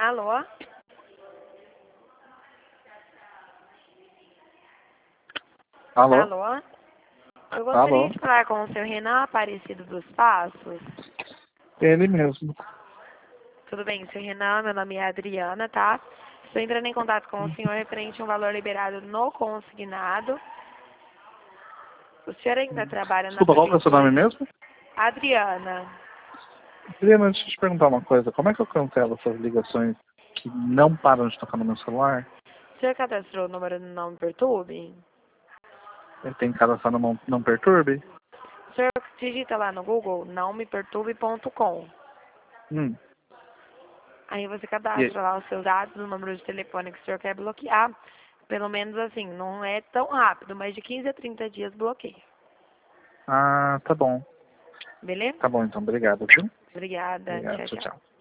Alô? Alô? Alô? Eu gostaria de falar com o senhor Renan Aparecido dos Passos. Ele mesmo. Tudo bem, senhor Renan? Meu nome é Adriana, tá? Estou entrando em contato com o senhor referente a um valor liberado no consignado. O senhor ainda trabalha na Desculpa, qual que é o seu nome mesmo? Adriana. Adriana, deixa eu te perguntar uma coisa. Como é que eu cancelo essas ligações que não param de tocar no meu celular? O senhor cadastrou o número do Não Me Perturbe? Ele tem que cadastrar no Não Perturbe? O senhor digita lá no Google nãomeperturbe.com. Aí você cadastra lá os seus dados, o número de telefone que o senhor quer bloquear. Pelo menos assim, não é tão rápido, mas de 15 a 30 dias bloqueia. Ah, tá bom. Beleza? Tá bom, então. Obrigado, viu? Obrigada. Obrigado. Tchau, Tchau, tchau. tchau.